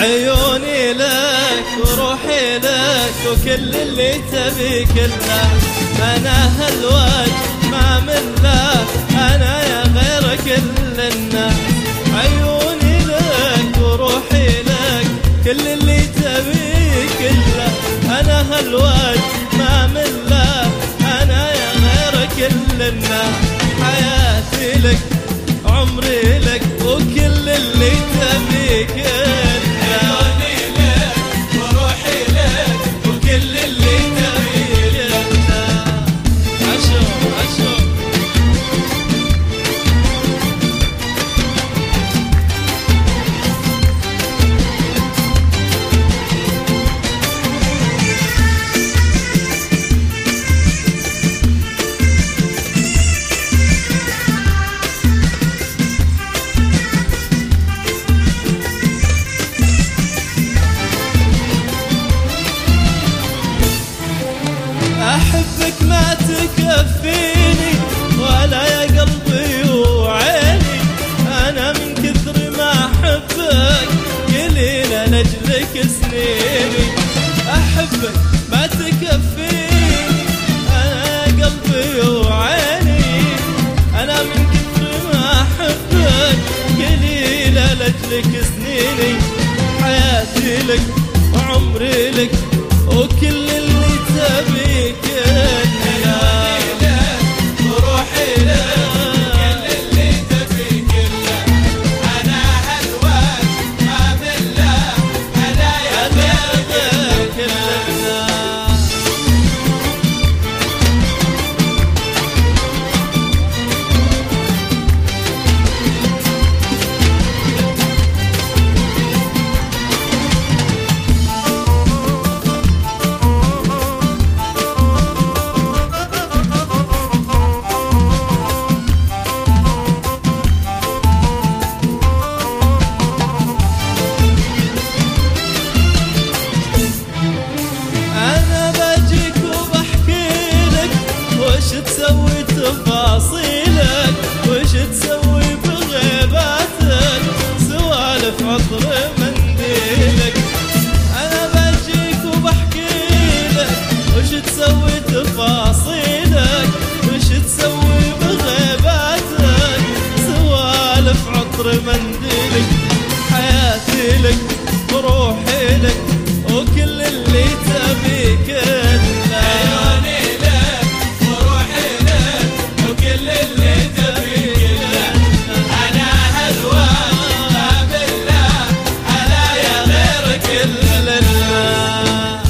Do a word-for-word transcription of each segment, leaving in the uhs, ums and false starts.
عيوني لك وروحي لك وكل اللي تبي كله. أنا هالوجه ما من له أنا يا غير كل الناس. عيوني لك وروحي لك كل اللي تبي كله. أنا هالوجه ما من له أنا يا غير كل الناس. حياتي لك عمري لك وكل اللي تبي كله. عيوني لك وروحي لك وكل اللي تبي كله. عشوق عشوق أحبك ما تكفيني ولا يا قلبي وعيني. أنا من كثر ما أحبك قليلة لأجلك سنيني. أحبك ما تكفيني أنا يا قلبي وعيني. أنا من كثر ما أحبك قليلة لأجلك سنيني. حياتي لك وعمري لك وكل اللي تبي كله. عيوني لك وروحي لك وكل اللي تبي كله. أنا هالوجه ما من له أنا يا غير كله. تسوي تفاصيلك وش تسوي بغيباتك سوالف عطر منديلك. أنا بجيك وبحكيلك وش تسوي تفاصيلك وش تسوي بغيباتك سوالف عطر منديلك. حياتي لك وروحي لك وكل اللي تبي كله. عيوني لك وروحي لك وكل اللي تبي كله. أنا هالوجه ما بالله أنا يا غير كل الناس.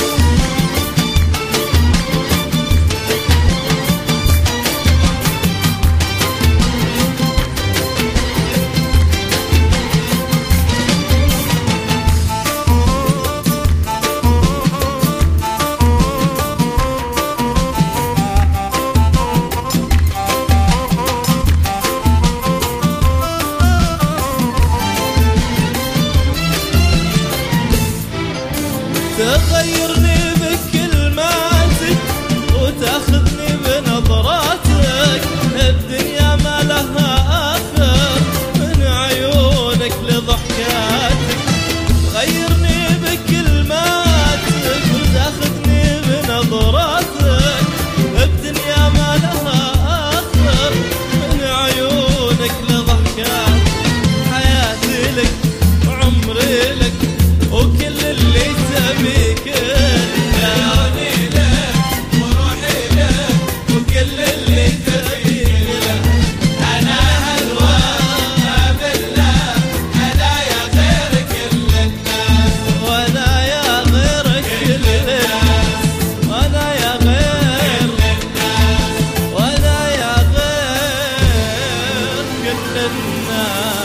تغيرني بكلماتك وتاخذني بنظراتك. الدنيا ما لها آخر من عيونك لضحكاتك. تغيرني بكلماتك وتاخذني بنظراتك. الدنيا ما لها آخر من عيونك لضحكاتك. حياتي لك وعمري لك وكل اللي تبي كله. عيوني لك وروحي لك وكل اللي تبي كله. أنا هالوجه ما بالله أنا يا غير كل الناس. وأنا يا غير كل الناس. وأنا يا غير الناس. وأنا يا غير كل الناس.